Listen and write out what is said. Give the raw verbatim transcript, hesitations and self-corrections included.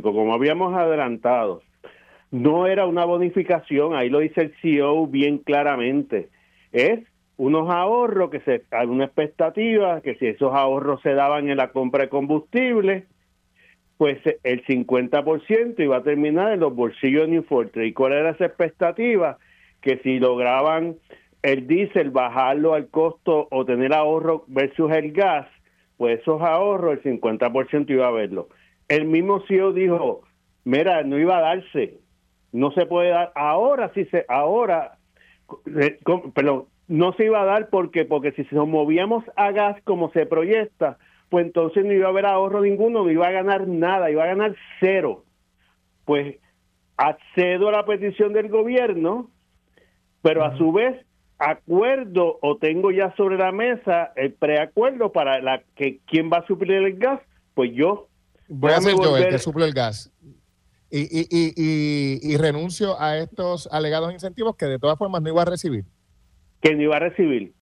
económico, como habíamos adelantado, no era una bonificación, ahí lo dice el C E O bien claramente, es unos ahorros que se, hay una expectativa que si esos ahorros se daban en la compra de combustible, pues el cincuenta por ciento iba a terminar en los bolsillos de New Fortress. ¿Y cuál era esa expectativa? Que si lograban el diésel bajarlo al costo o tener ahorro versus el gas, pues esos ahorros, el cincuenta por ciento iba a verlo. El mismo C E O dijo, mira, no iba a darse, no se puede dar, ahora sí se, ahora, eh, perdón, no se iba a dar porque, porque si nos movíamos a gas como se proyecta, pues entonces no iba a haber ahorro ninguno, no iba a ganar nada, iba a ganar cero. Pues accedo a la petición del gobierno, pero a su vez acuerdo o tengo ya sobre la mesa el preacuerdo para la que quién va a suplir el gas, pues yo. Voy a ser yo el que suple el gas. Y, y, y, y, y renuncio a estos alegados incentivos que de todas formas no iba a recibir. Que no iba a recibir.